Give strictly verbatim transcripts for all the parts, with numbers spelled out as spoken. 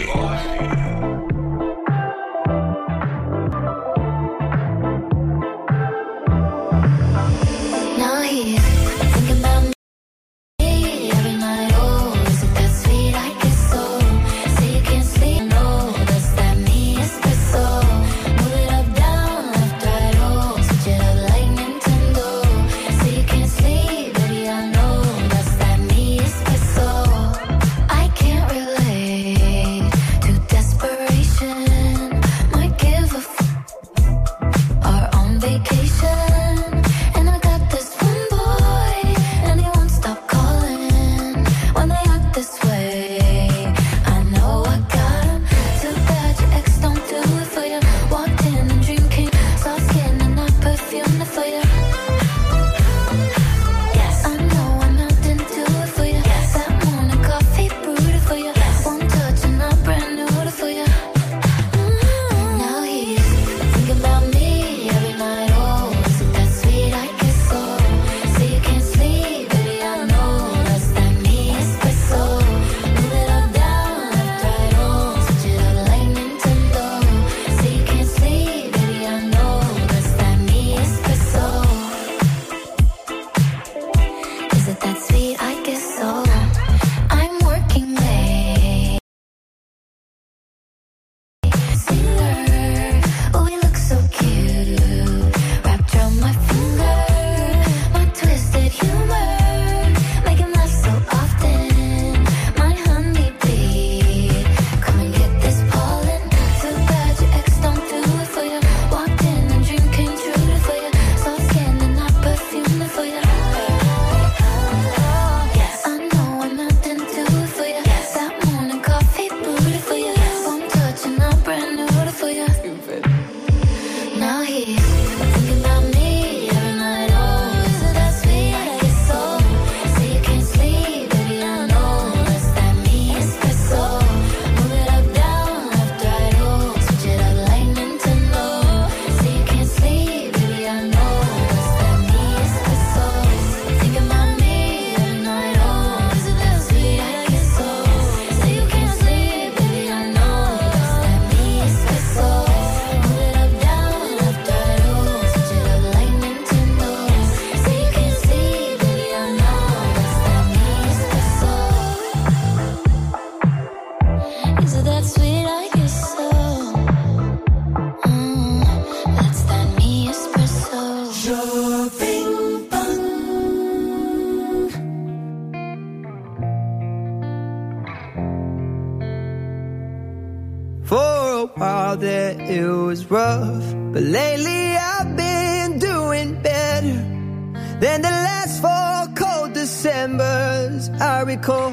while there it was rough, but lately I've been doing better than the last four cold Decembers I recall.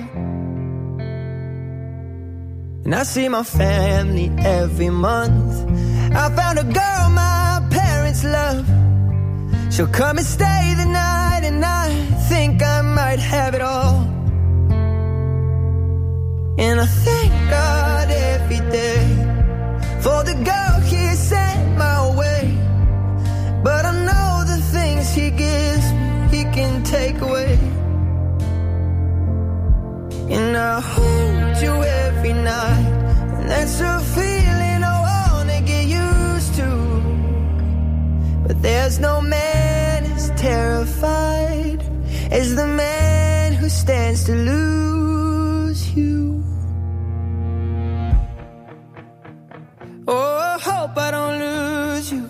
And I see my family every month. I found a girl my parents love. She'll come and stay the night, and I think I might have it all. And I thank God every day for the girl he sent my way. But I know the things he gives me, he can take away. And I hold you every night, and that's a feeling I wanna get used to. But there's no man as terrified as the man who stands to lose you. Oh, I hope I don't lose you.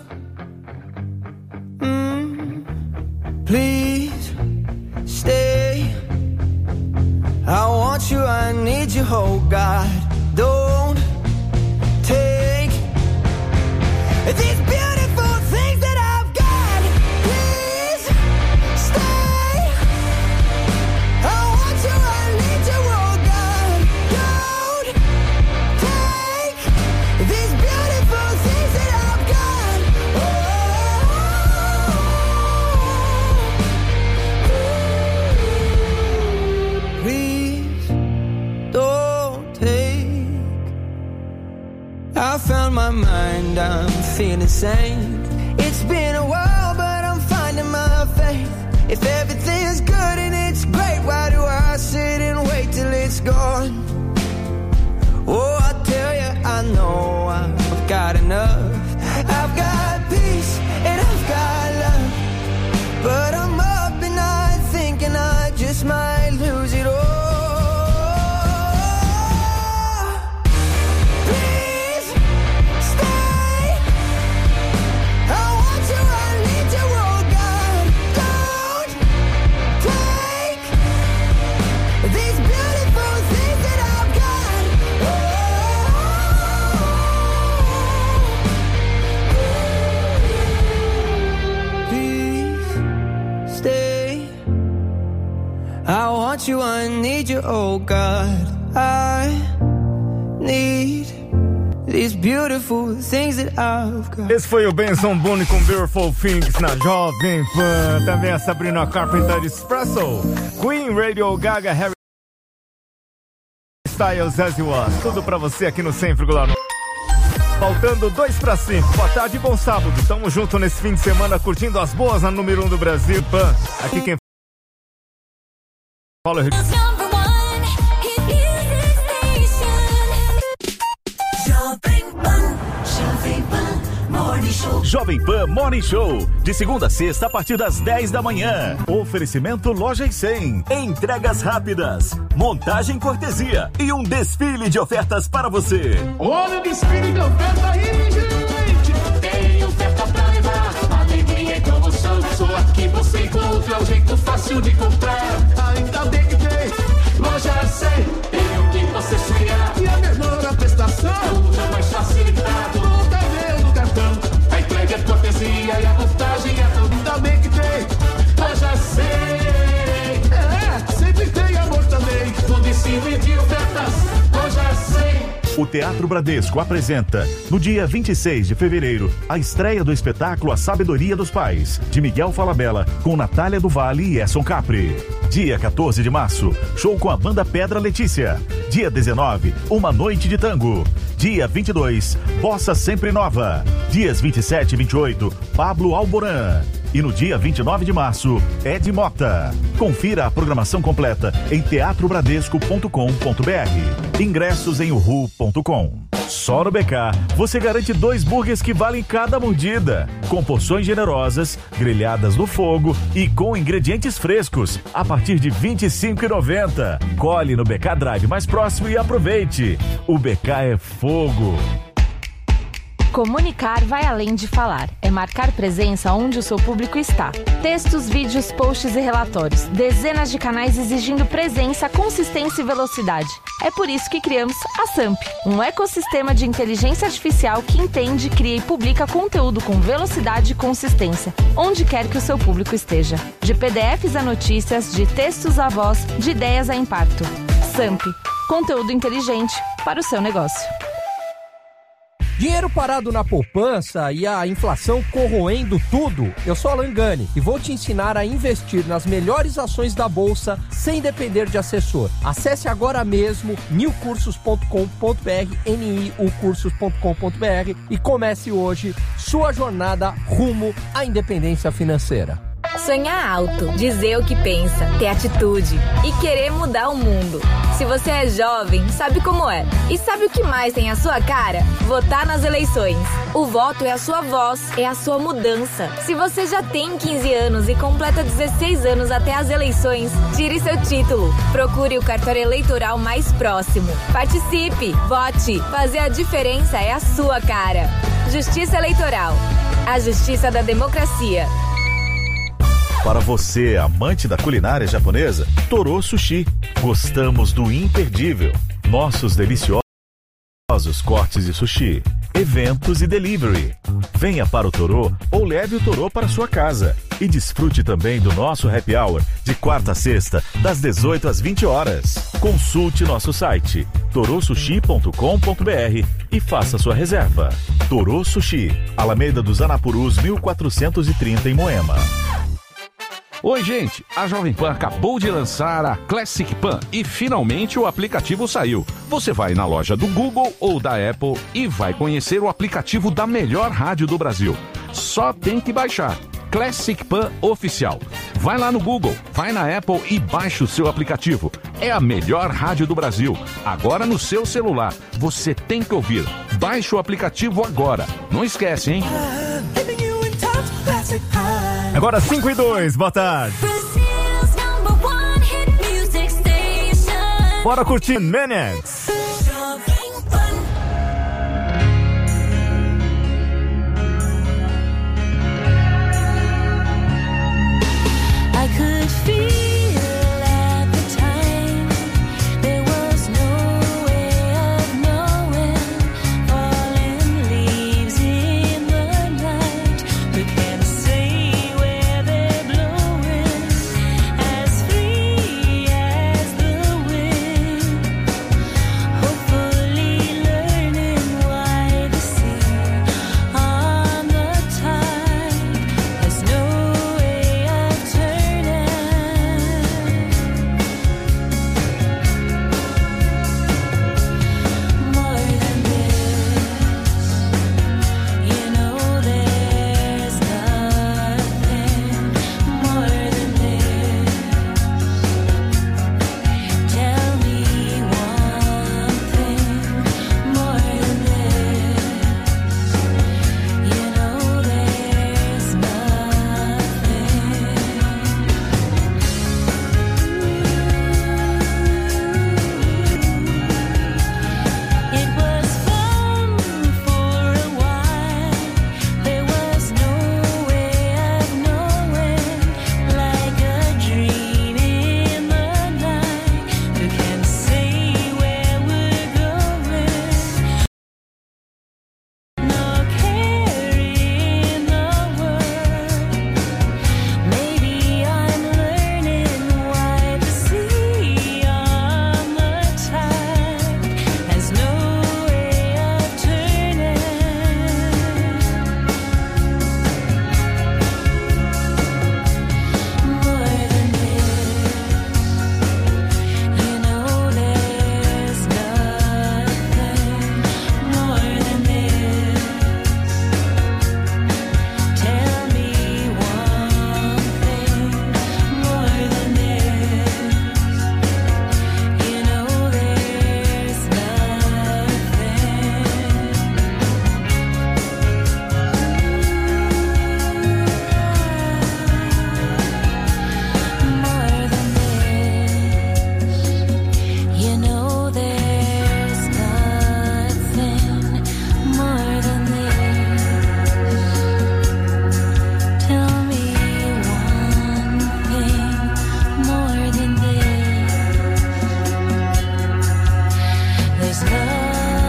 Mm, please stay. I want you, I need you, oh God. Don't take these beautiful things that I've got. Please stay. I want you, I need you, oh God. Don't take these beautiful things that I've got. Oh, please don't take. I found my mind, I'm feeling sane. It's been a while, but I'm finding my faith. If everything's good and it's great, why do I sit and wait till it's gone? Oh, I tell got enough. I've got peace and I've got love, but I'm up at night thinking I just might lose it all. Please stay. I want you, I need you, oh God. Don't take these beautiful things that I've got. Oh, please stay. I want you, I need you, oh God. I need these beautiful things that I've got. Esse foi o Benson Boone com Beautiful Things na Jovem Pan. Também a Sabrina Carpenter Espresso, Queen, Radio Gaga, Harry Styles, As You Was. Tudo pra você aqui no cem vírgula nove. Faltando dois para cinco. Boa tarde e bom sábado. Tamo junto nesse fim de semana curtindo as boas na número um do Brasil. Pan. Aqui quem fala é Jovem Pan Morning Show, de segunda a sexta a partir das dez da manhã. Oferecimento Loja e cem, entregas rápidas, montagem cortesia e um desfile de ofertas para você. Olha o desfile de oferta aí, gente! Tem oferta pra levar, alegria e promoção. Só aqui você encontra o jeito fácil de comprar. Ainda bem que tem Loja cem, tem o que você sonhar. E a menor prestação, tudo mais facilitado. No carnê do cartão, a entrega é cortesia e a montagem é tudo. Ainda bem que tem Loja cem. É, sempre tem amor também. No desfile de ofertas, Loja cem. O Teatro Bradesco apresenta, no dia vinte e seis de fevereiro, a estreia do espetáculo A Sabedoria dos Pais, de Miguel Falabella, com Natália do Vale e Esson Capri. Dia quatorze de março, show com a banda Pedra Letícia. Dia dezenove, Uma Noite de Tango. Dia vinte e dois, Bossa Sempre Nova. Dias vinte e sete e vinte e oito, Pablo Alborán. E no dia vinte e nove de março, Ed Mota. Confira a programação completa em teatro bradesco ponto com ponto b r. Ingressos em uhu ponto com. Só no B K, você garante dois burgers que valem cada mordida. Com porções generosas, grelhadas no fogo e com ingredientes frescos, a partir de vinte e cinco reais e noventa centavos. Colhe no B K Drive mais próximo e aproveite. O B K é fogo. Comunicar vai além de falar. É marcar presença onde o seu público está. Textos, vídeos, posts e relatórios. Dezenas de canais exigindo presença, consistência e velocidade. É por isso que criamos a Samp, um ecossistema de inteligência artificial que entende, cria e publica conteúdo com velocidade e consistência, onde quer que o seu público esteja. De P D Fs a notícias, de textos a voz, de ideias a impacto. Samp, conteúdo inteligente para o seu negócio. Dinheiro parado na poupança e a inflação corroendo tudo? Eu sou Alan Gani e vou te ensinar a investir nas melhores ações da Bolsa sem depender de assessor. Acesse agora mesmo new cursos ponto com ponto b r, n i u cursos ponto com ponto b r e comece hoje sua jornada rumo à independência financeira. Sonhar alto, dizer o que pensa, ter atitude e querer mudar o mundo. Se você é jovem, sabe como é. E sabe o que mais tem a sua cara? Votar nas eleições. O voto é a sua voz, é a sua mudança. Se você já tem quinze anos e completa dezesseis anos até as eleições, tire seu título. Procure o cartório eleitoral mais próximo. Participe, vote. Fazer a diferença é a sua cara. Justiça Eleitoral. A justiça da democracia. Para você, amante da culinária japonesa, Toro Sushi. Gostamos do imperdível. Nossos deliciosos cortes de sushi, eventos e delivery. Venha para o Toro ou leve o Toro para sua casa. E desfrute também do nosso happy hour de quarta a sexta, das dezoito às vinte horas. Consulte nosso site toro sushi ponto com ponto b r e faça sua reserva. Toro Sushi, Alameda dos Anapurus mil quatrocentos e trinta em Moema. Oi, gente! A Jovem Pan acabou de lançar a Classic Pan e finalmente o aplicativo saiu. Você vai na loja do Google ou da Apple e vai conhecer o aplicativo da melhor rádio do Brasil. Só tem que baixar. Classic Pan Oficial. Vai lá no Google, vai na Apple e baixa o seu aplicativo. É a melhor rádio do Brasil. Agora no seu celular. Você tem que ouvir. Baixe o aplicativo agora. Não esquece, hein? Agora cinco e dois, boa tarde. Bora curtir Minutes. I could feel at the time there was no way of knowing, falling leaves in the night, we can't say where they're blowing, as free as the wind, hopefully learning why the sea on the tide has no way of turning. More than this, you know there's nothing more than this. Tell me one thing more than this. You know there's It was fun for a while. There was no way of knowing, like a dream in the night. Who can say where we're going? No care in the world. Maybe I'm learning why the sea on the tide has no way of turning. More than this, you know there's nothing more than this. Tell me one thing more than this. You know there's nothing more than this. You know there's nothing more than this. Tell me one thing more than this. There's nothing.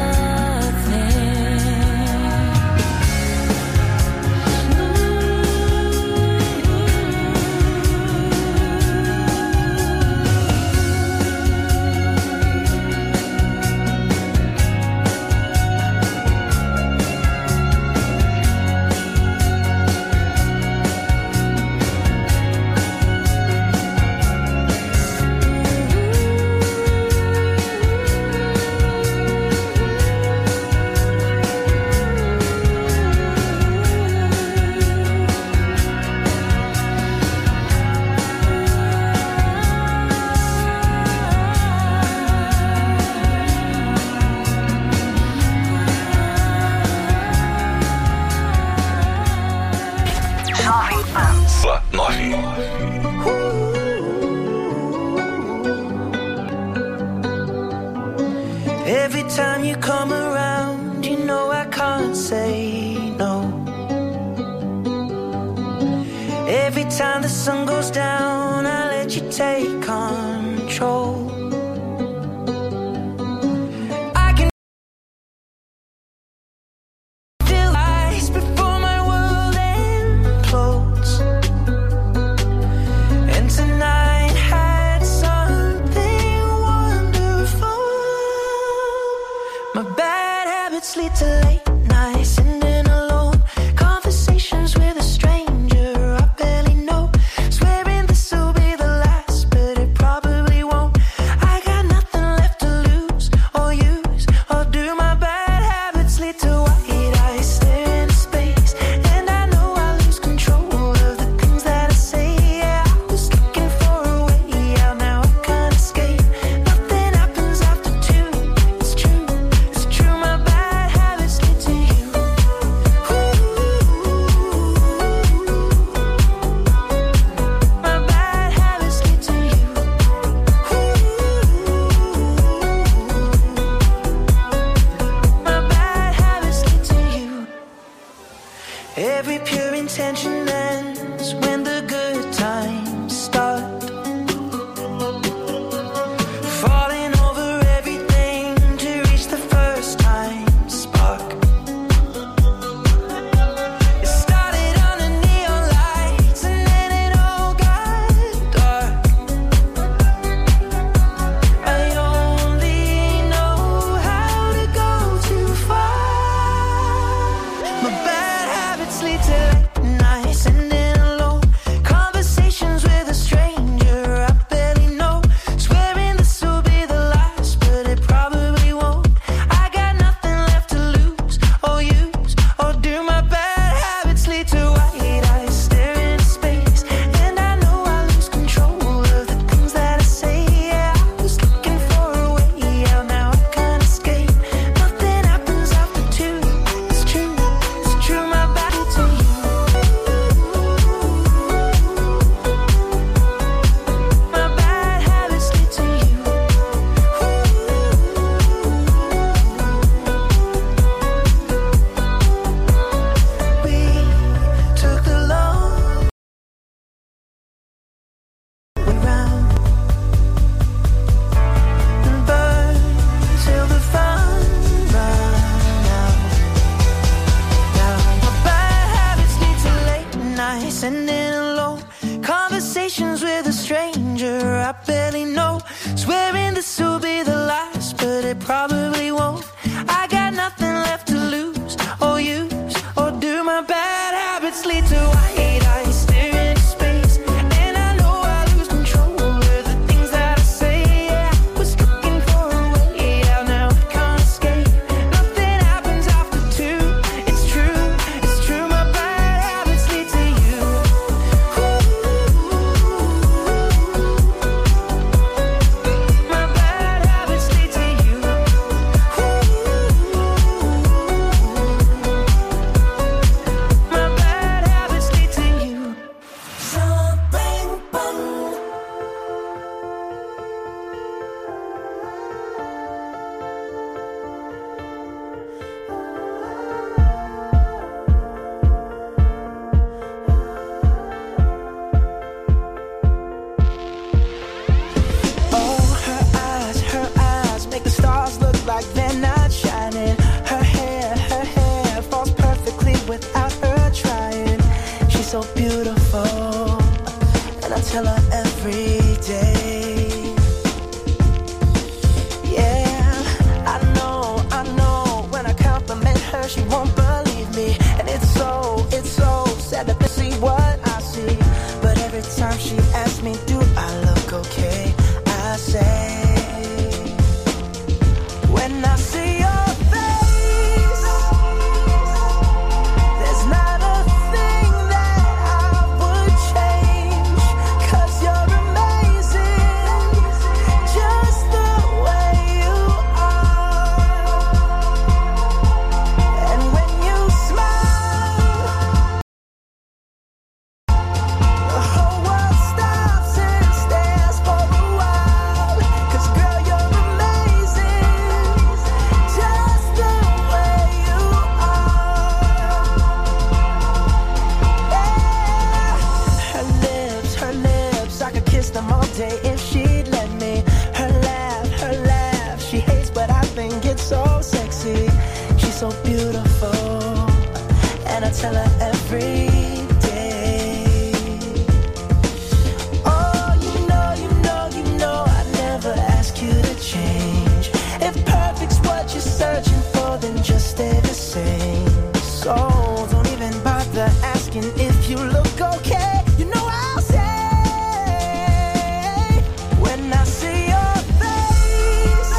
Every time you come around, you know I can't say no. Every time the sun goes down, I let you take control. I can feel ice before my world implodes. And tonight had something wonderful. My bad habits lead to late nights, sitting alone, conversations with a stranger I barely know, swearing this'll be the last, but it probably won't. I got nothing left to lose or use or do. My bad habits lead to white eyes staring into space, and I know I lose control of pretending alone. Conversations with a stranger I barely know. Swearing this will be the last, but it probably won't. I got nothing left to lose or use or do. My bad habits lead to white eyes staring into space, and I know I lose control of the things that I say. Yeah, I was looking for a way out, now I can't escape. Nothing happens after two. It's true, it's true. My bad habits lead to you. My bad habits lead to you. My bad habits lead to you. Something fun. Oh, her eyes, her eyes make the stars look like they're not shining. Her hair, her hair falls perfectly without her trying. She's so beautiful, and I tell her every day. Yeah, I know, I know. When I compliment her, she won't believe me, and it's so, it's so sad to see what I see. But every time she asks me, do I look okay? I say, when I see your face, there's not a thing that I would change. 'Cause you're amazing, just the way you are. And when you smile, the whole world stops and stares for a while. 'Cause girl, you're amazing, just the way you are. Yeah. Her lips, her lips, I could kiss them all day if she'd let me. Her laugh, her laugh, she hates but I think it's so sexy. She's so beautiful, and I tell her every day. Oh, you know, you know, you know, I never ask you to change. If perfect's what you're searching for, then just stay the same. So don't even bother asking if you look okay. You know I'll say, when I see your face,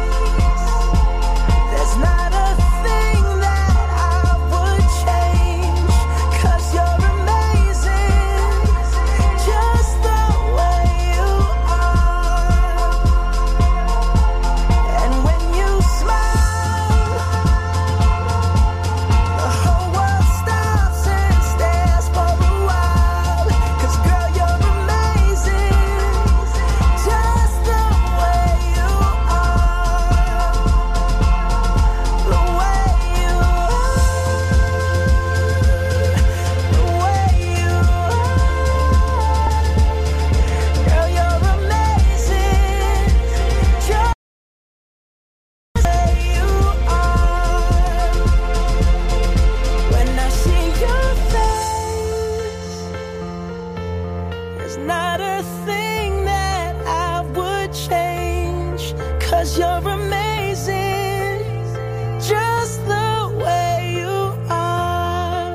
there's not a thing that I would change. 'Cause you're amazing, just the way you are. And when you smile, the whole world stops and stares for a while. 'Cause girl, you're amazing, just the way you are. The way you are. The way you are. Girl, you're amazing, just the way you are. When I see your face, there's not a thing that I would change. 'Cause you're amazing, just the way you are.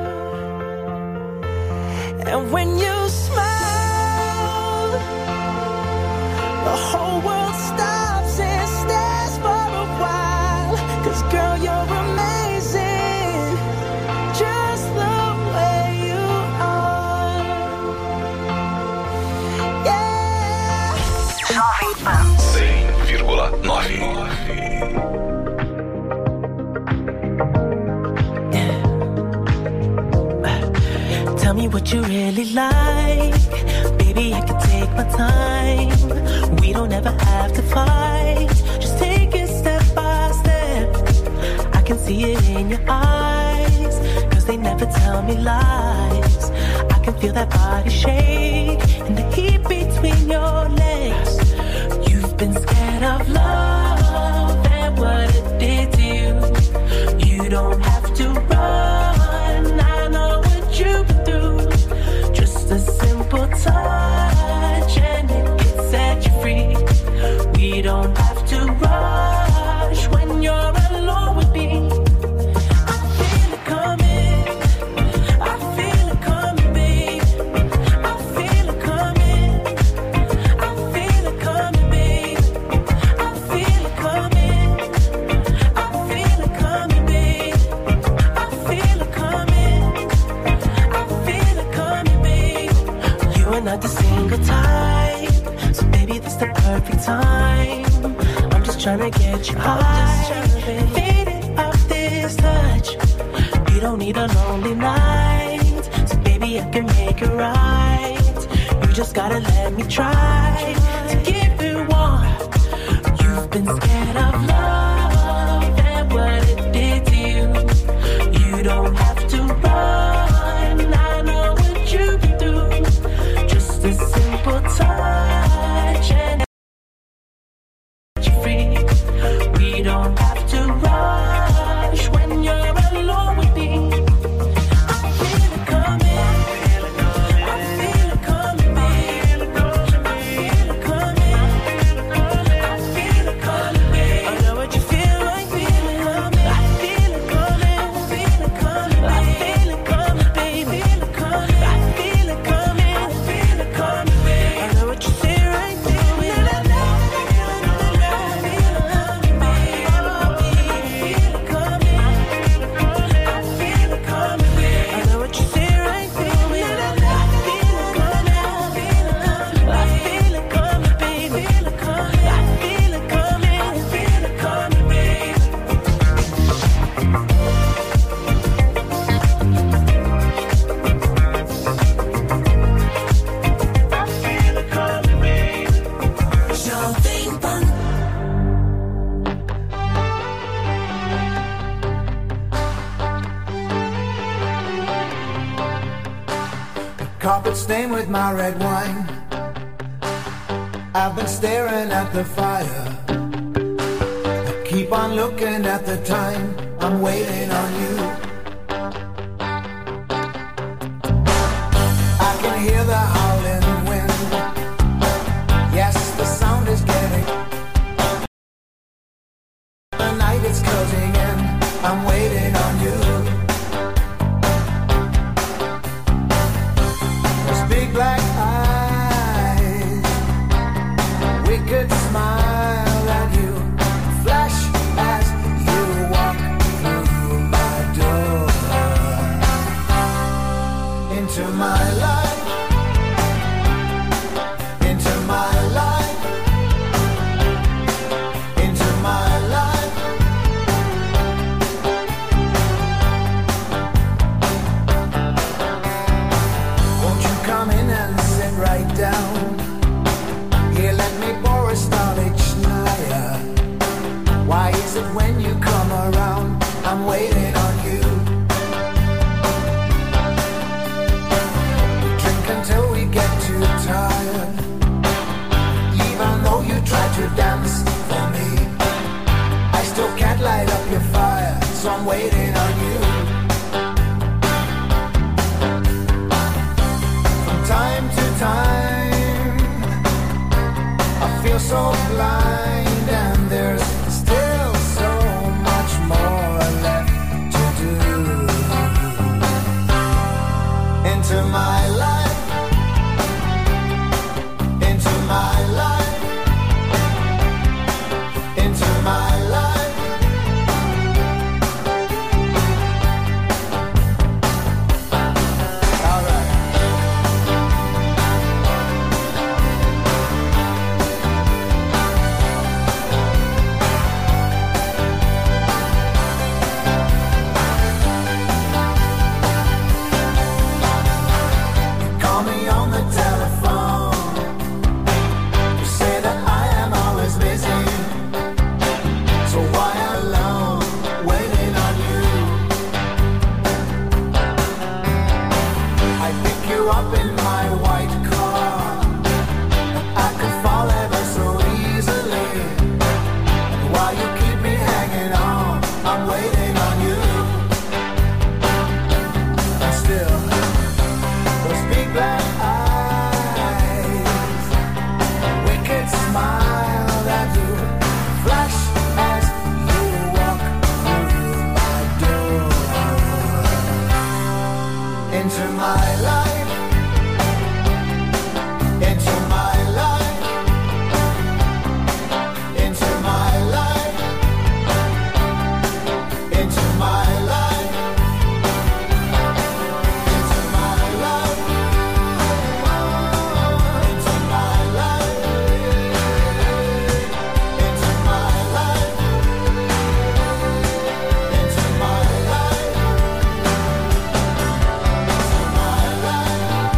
And when you smile, the whole world stops and stares for a while. 'Cause girl, you're amazing, just the way you are. Yeah. cem vírgula nove. Tell me what you really like. Baby, I can take my time. We don't ever have to fight. Just take it step by step. I can see it in your eyes. 'Cause they never tell me lies. I can feel that body shake and the heat between your legs. You've been scared of love and what it did to you. You don't have to run. I know what you've been through. Just touch your heart, faded off this touch. You don't need a lonely night, so baby I can make it right. You just gotta let me try to give you one. You've been scared of love and what it did to you. You don't have to run, I know what you can do. Just a simple touch and you're free. We don't have to rush when you're alone with me. I feel it coming, I feel it coming, babe. I feel it coming, I feel it coming, babe. I know what you feel like, feel it coming. I feel it coming, I feel it coming, I feel it coming, babe. Feel it coming, I feel it coming, I feel it coming, babe. I know what you say right there. Carpet stained with my red wine. I've been staring at the fire. I keep on looking at the time. I'm waiting on you. I can hear the howling wind. Yes, the sound is getting. The night is closing in. I'm waiting on you. Black eyes, wicked smile at you, flash as you walk through my door, into my life, into my life, into my life. Won't you come in and sit right down? Here, let me pour a Stalichnaya. Why is it when you come around, I'm waiting on you? We drink until we get too tired. Even though you try to dance for me, I still can't light up your fire, so I'm waiting on you. Time to time, I feel so blind, and there's still so much more left to do. Into my life, into my life, into my life. All right.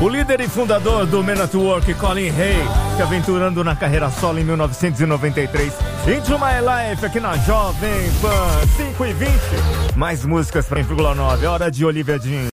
O líder e fundador do Men at Work, Colin Hay, se aventurando na carreira solo em mil novecentos e noventa e três. Into My Life, aqui na Jovem Pan, cinco e vinte. Mais músicas para cem vírgula nove, hora de Olivia Jean.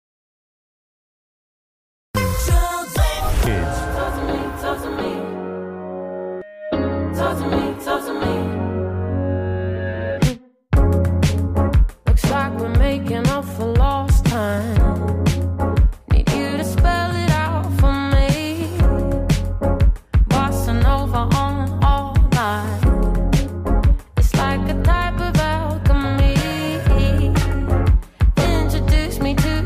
Looks like we're making up for lost time. Need you to spell it out for me. Bossing over on all night. It's like a type of alchemy. Introduce me to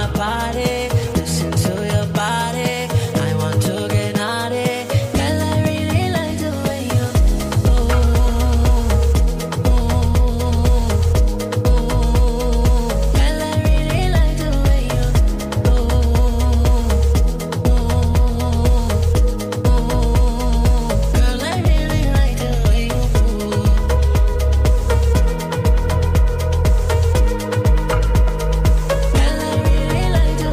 party. Listen to your body. I want to get naughty. Girl, I really like the way you ooh, ooh, ooh. Girl, I really like the way you ooh, ooh, ooh. Girl, I really like the way you ooh. Girl, I really like the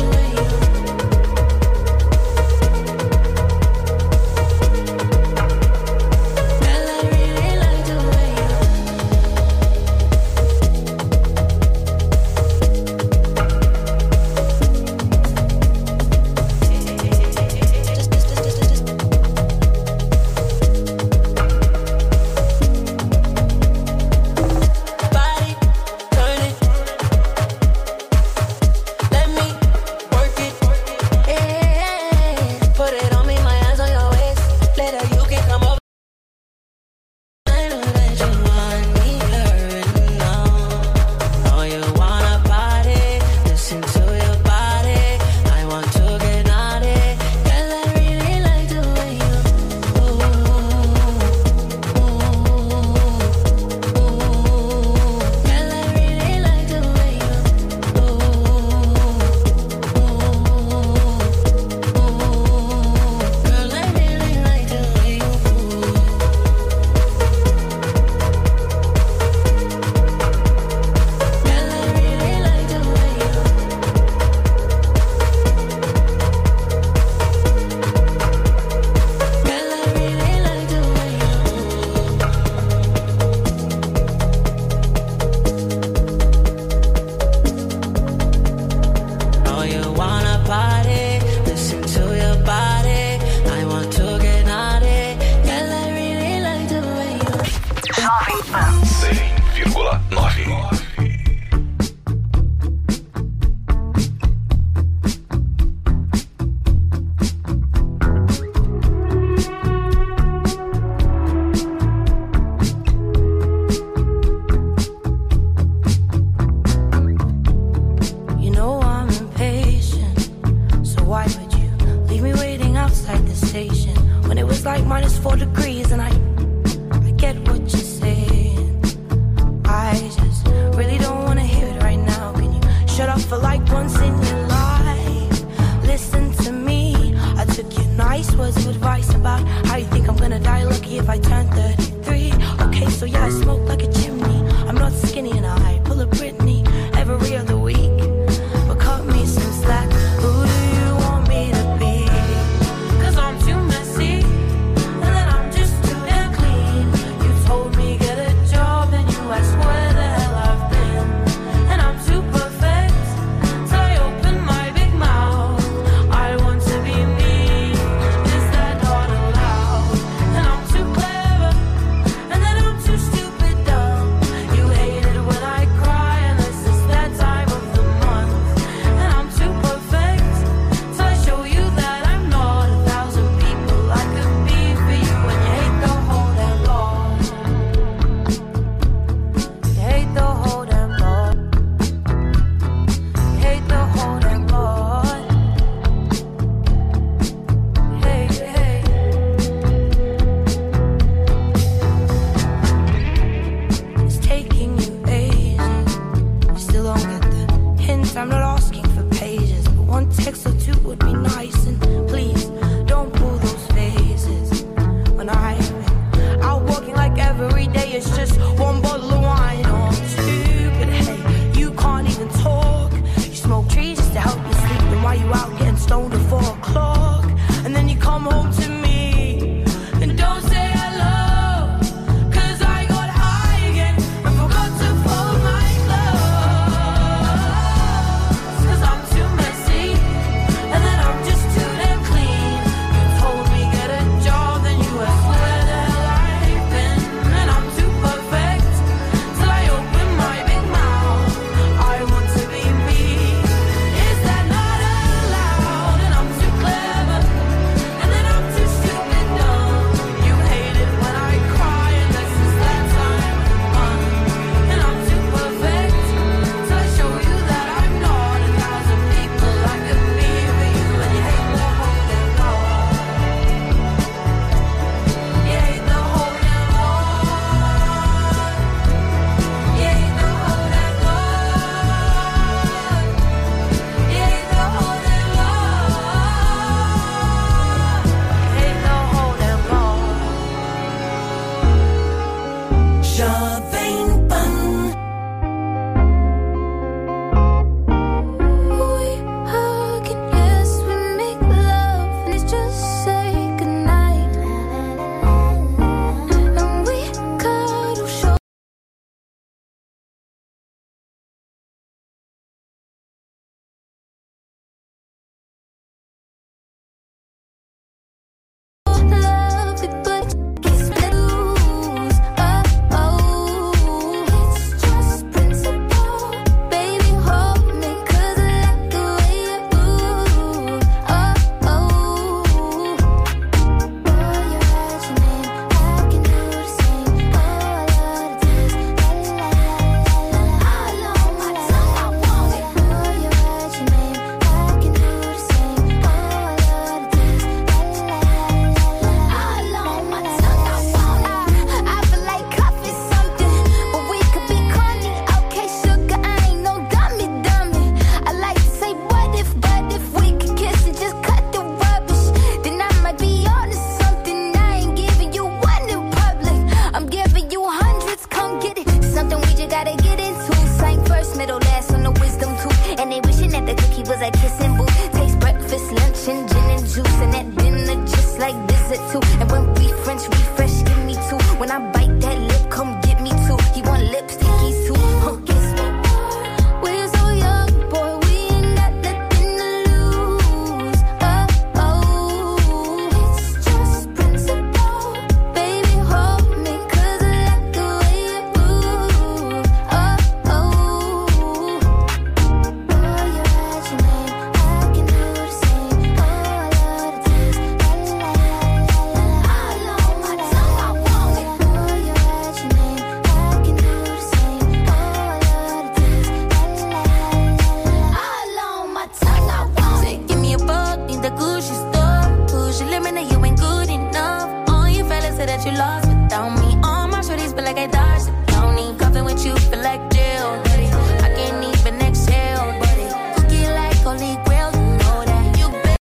breakfast, lunch, and gin and juice. And at dinner, just like dessert too. And when we French refresh, give me two. When I bite that lip, come get me two. He want lipstick, he's too. Huh, guess what? We're so young, boy, we ain't got nothing to lose. Oh, oh, it's just principle. Baby, hold me, 'cause I like the way you move. Oh, oh, oh, you write your name, I can do the same. Oh, I love the taste, la la la la la. All on my tongue, I want it. Oh, you write your name, I can do the same. Oh, I love the taste, la la la la. All on my tongue, I want it. Say, give me a bug, need the Gucci store. Push your limit, and you ain't good enough. All you fellas say that you lost without me. All my shorties feel like I dodged the county. Cuffing with you feel like jail, buddy. I can't even exhale, buddy. Cookie like holy grail, you know that. You better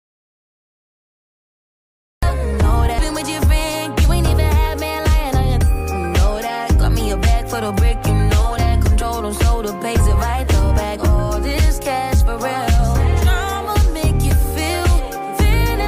know that. Been with your friend, you ain't even had man lying on you. You know that. Got me a bag for the brick, you know that. Control them, so the pays if I throw back all this cash for real. I'ma make you feel, feel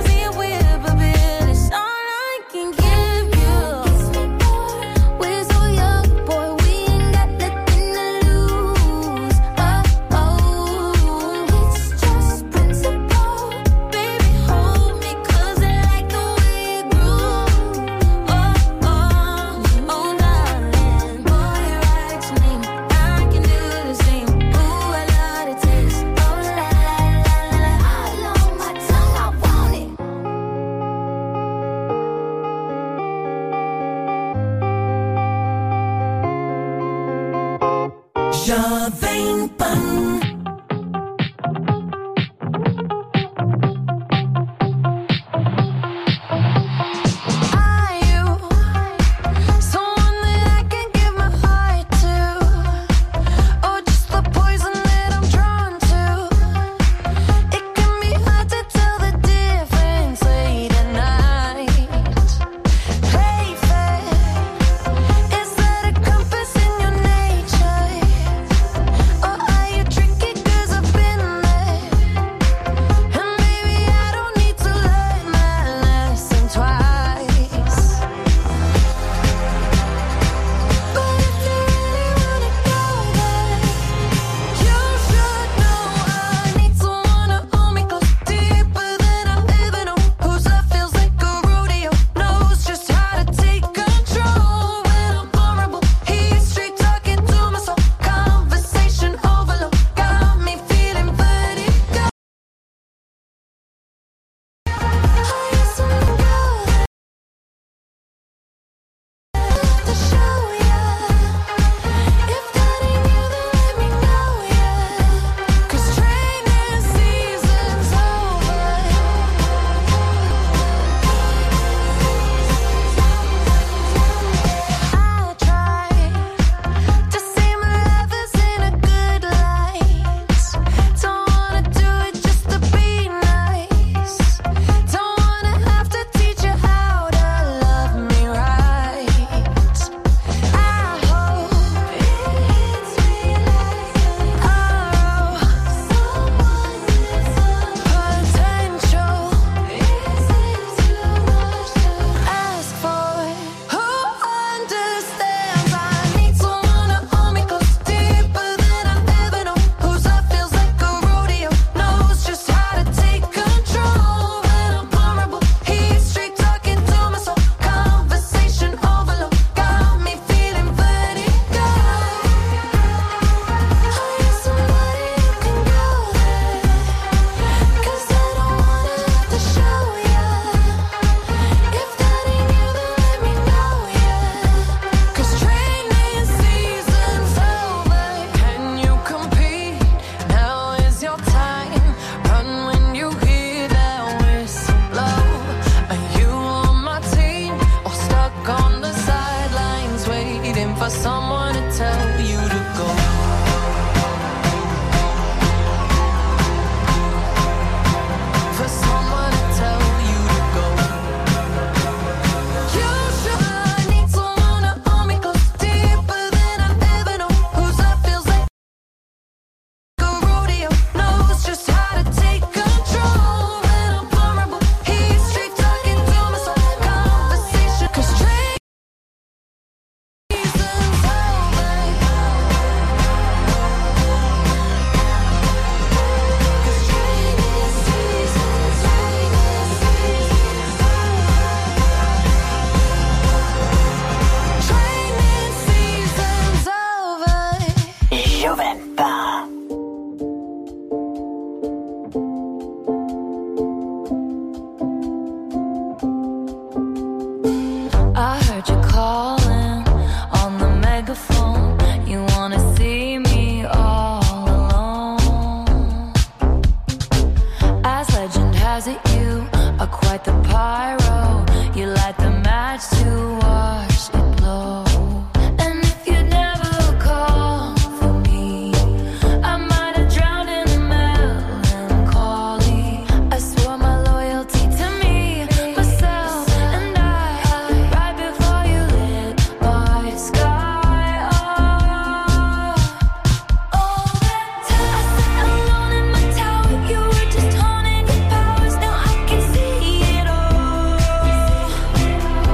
Was it you, or quite the pyro? You light the match to watch it blow. And if you'd never called for me, I might have drowned in the melancholy. I swore my loyalty to me, myself, and I, right before you lit my sky up. All that time I sat alone in my tower, you were just honing your powers. Now I can see it all. They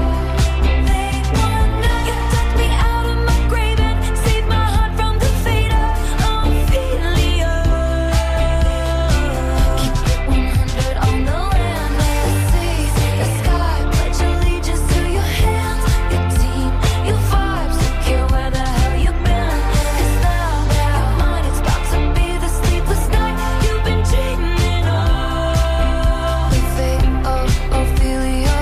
wonder you dug me out of my grave and saved my heart from the fate of Ophelia. Keep it one hundred on the land, the sea, the sky. Pledge allegiance to your hands, your team, your vibes. Don't care where the hell you've been. 'Cause now, your mind is about to be the sleepless night you've been dreaming of. The fate of Ophelia,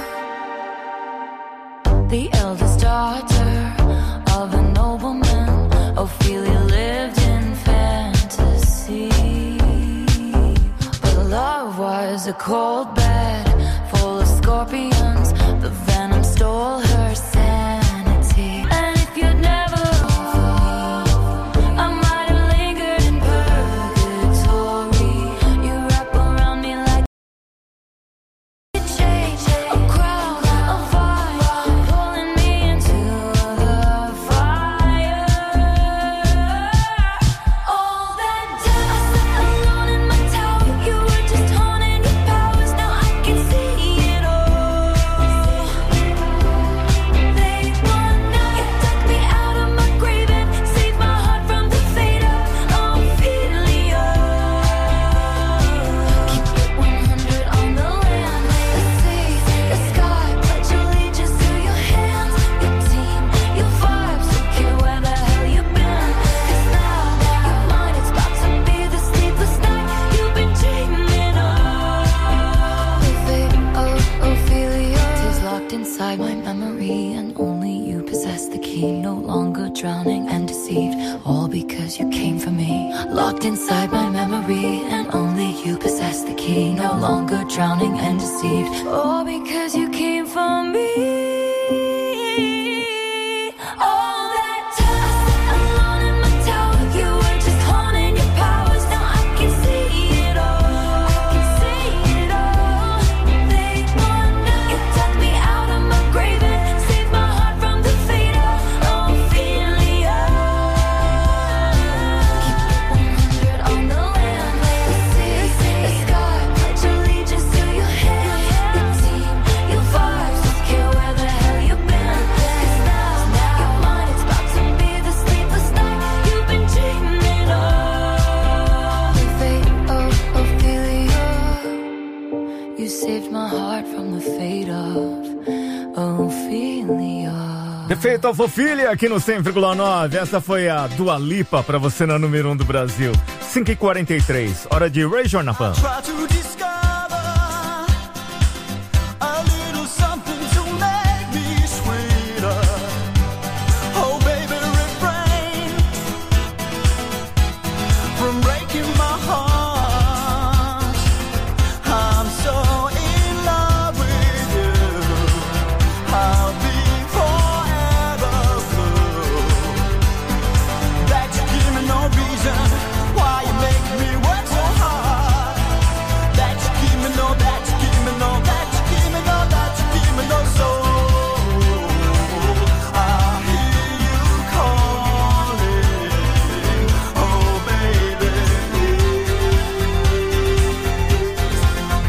the eldest daughter of a nobleman. Ophelia lived in fantasy, but love was a cold bed full of scorpions. The venom stole her sanity. And if you'd never called, I might have lingered in purgatory. You wrap around me like a change, a crown, a vibe, pulling me into the fire. All that time I sat alone in my tower, you were just honing your powers. Now I can see it all. They wonder you dug me out of my grave and saved my heart from the fate of Ophelia. Keep it one hundred on the land, the sea, the sky. Pledge allegiance to your hands, your team, your vibes. Don't care where the hell you've been. 'Cause now, your mind is about to be the sleepless night you've been dreaming of. The fate of Ophelia is locked inside my memory, and only you possess the key. No longer drowning and deceived, all because you came for me. Locked inside my memory, and only you possess the key. No longer drowning and deceived, all because you came for me. All that time I sat alone in my tower, you were just honing your powers. Now I can see it all. I can see it all. They wonder you dug me out of my grave and saved my heart from the fate of Ophelia. Keep it one hundred on the land, the sea, the sky. Pledge allegiance to your hands, your team, your vibes. Don't care where the hell you've been. 'Cause now, your mind is about to be the sleepless night you've been dreaming of. The fate of Ophelia, you saved my heart from the fate of Ophelia. Defeito of Ophelia aqui no cem vírgula nove. Essa foi a Dua Lipa pra você na número um do Brasil. cinco e quarenta e três, hora de Ray Jornapan. Try to disguise